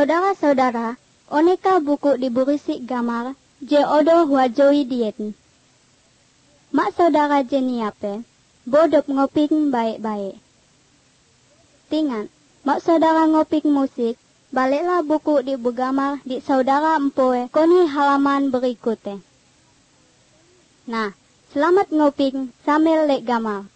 Saudara-saudara, oneka buku diburisik gamar, je odo wajoi dieten. Mak saudara jeniape, bodop ngoping baik-baik. Tingan, mak saudara ngoping musik, baliklah buku di begamar di saudara empoe koni halaman berikutnya. Nah, selamat ngoping sambil lek gamar.